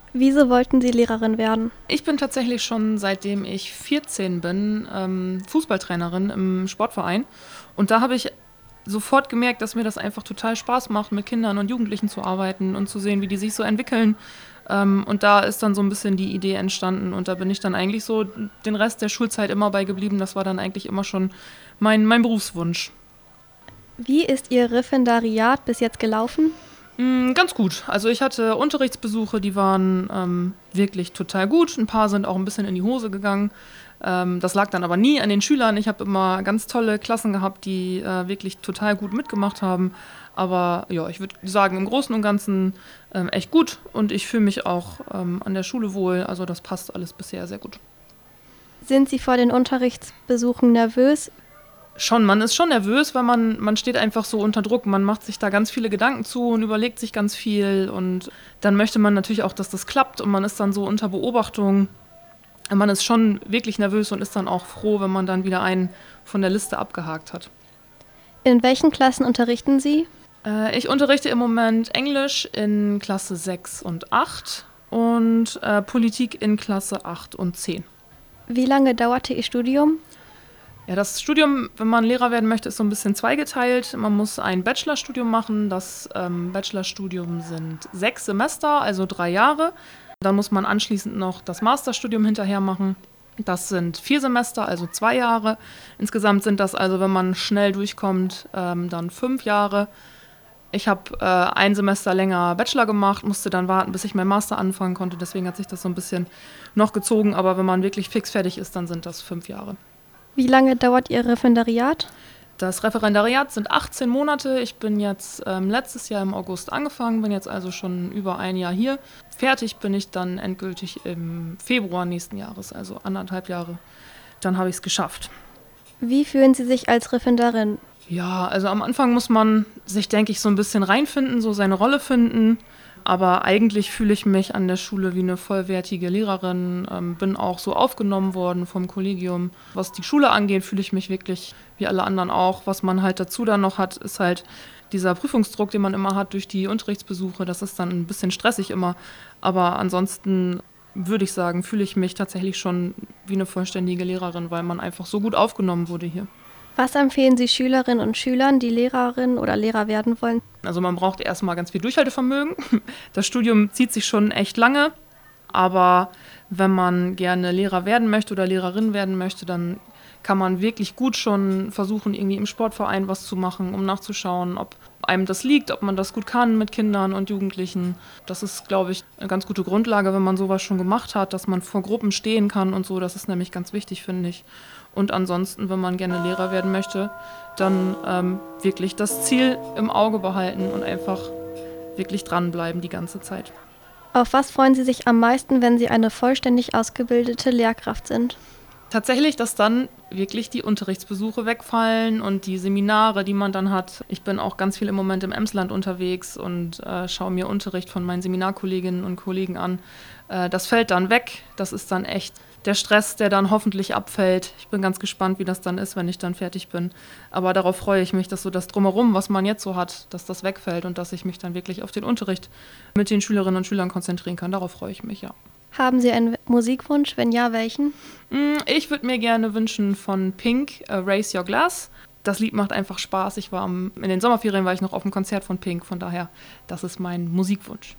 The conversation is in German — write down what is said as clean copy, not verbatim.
Wieso wollten Sie Lehrerin werden? Ich bin tatsächlich schon seitdem ich 14 bin Fußballtrainerin im Sportverein. Und da habe ich sofort gemerkt, dass mir das einfach total Spaß macht, mit Kindern und Jugendlichen zu arbeiten und zu sehen, wie die sich so entwickeln. Und da ist dann so ein bisschen die Idee entstanden. Und da bin ich dann eigentlich so den Rest der Schulzeit immer bei geblieben. Das war dann eigentlich immer schon mein Berufswunsch. Wie ist Ihr Referendariat bis jetzt gelaufen? Ganz gut. Also ich hatte Unterrichtsbesuche, die waren wirklich total gut. Ein paar sind auch ein bisschen in die Hose gegangen. Das lag dann aber nie an den Schülern. Ich habe immer ganz tolle Klassen gehabt, die wirklich total gut mitgemacht haben. Aber ja, ich würde sagen, im Großen und Ganzen echt gut. Und ich fühle mich auch an der Schule wohl. Also das passt alles bisher sehr gut. Sind Sie vor den Unterrichtsbesuchen nervös? Schon, man ist schon nervös, weil man steht einfach so unter Druck. Man macht sich da ganz viele Gedanken zu und überlegt sich ganz viel. Und dann möchte man natürlich auch, dass das klappt. Und man ist dann so unter Beobachtung. Man ist schon wirklich nervös und ist dann auch froh, wenn man dann wieder einen von der Liste abgehakt hat. In welchen Klassen unterrichten Sie? Ich unterrichte im Moment Englisch in Klasse 6 und 8 und Politik in Klasse 8 und 10. Wie lange dauerte Ihr Studium? Ja, das Studium, wenn man Lehrer werden möchte, ist so ein bisschen zweigeteilt. Man muss ein Bachelorstudium machen. Das Bachelorstudium sind 6 Semester, also 3 Jahre. Dann muss man anschließend noch das Masterstudium hinterher machen. Das sind 4 Semester, also 2 Jahre. Insgesamt sind das also, wenn man schnell durchkommt, dann 5 Jahre. Ich habe ein Semester länger Bachelor gemacht, musste dann warten, bis ich meinen Master anfangen konnte. Deswegen hat sich das so ein bisschen noch gezogen. Aber wenn man wirklich fix fertig ist, dann sind das 5 Jahre. Wie lange dauert Ihr Referendariat? Das Referendariat sind 18 Monate. Ich bin jetzt letztes Jahr im August angefangen, bin jetzt also schon über ein Jahr hier. Fertig bin ich dann endgültig im Februar nächsten Jahres, also 1,5 Jahre. Dann habe ich es geschafft. Wie fühlen Sie sich als Referendarin? Ja, also am Anfang muss man sich, denke ich, so ein bisschen reinfinden, so seine Rolle finden. Aber eigentlich fühle ich mich an der Schule wie eine vollwertige Lehrerin, bin auch so aufgenommen worden vom Kollegium. Was die Schule angeht, fühle ich mich wirklich wie alle anderen auch. Was man halt dazu dann noch hat, ist halt dieser Prüfungsdruck, den man immer hat durch die Unterrichtsbesuche. Das ist dann ein bisschen stressig immer. Aber ansonsten würde ich sagen, fühle ich mich tatsächlich schon wie eine vollständige Lehrerin, weil man einfach so gut aufgenommen wurde hier. Was empfehlen Sie Schülerinnen und Schülern, die Lehrerin oder Lehrer werden wollen? Also man braucht erstmal ganz viel Durchhaltevermögen. Das Studium zieht sich schon echt lange, aber wenn man gerne Lehrer werden möchte oder Lehrerin werden möchte, dann kann man wirklich gut schon versuchen, irgendwie im Sportverein was zu machen, um nachzuschauen, ob einem das liegt, ob man das gut kann mit Kindern und Jugendlichen. Das ist, glaube ich, eine ganz gute Grundlage, wenn man sowas schon gemacht hat, dass man vor Gruppen stehen kann und so. Das ist nämlich ganz wichtig, finde ich. Und ansonsten, wenn man gerne Lehrer werden möchte, dann wirklich das Ziel im Auge behalten und einfach wirklich dranbleiben die ganze Zeit. Auf was freuen Sie sich am meisten, wenn Sie eine vollständig ausgebildete Lehrkraft sind? Tatsächlich, dass dann wirklich die Unterrichtsbesuche wegfallen und die Seminare, die man dann hat. Ich bin auch ganz viel im Moment im Emsland unterwegs und schaue mir Unterricht von meinen Seminarkolleginnen und Kollegen an. Das fällt dann weg. Das ist dann echt der Stress, der dann hoffentlich abfällt. Ich bin ganz gespannt, wie das dann ist, wenn ich dann fertig bin. Aber darauf freue ich mich, dass so das Drumherum, was man jetzt so hat, dass das wegfällt und dass ich mich dann wirklich auf den Unterricht mit den Schülerinnen und Schülern konzentrieren kann. Darauf freue ich mich, ja. Haben Sie einen Musikwunsch? Wenn ja, welchen? Ich würde mir gerne wünschen von Pink, Raise Your Glass. Das Lied macht einfach Spaß. In den Sommerferien war ich noch auf dem Konzert von Pink, von daher, das ist mein Musikwunsch.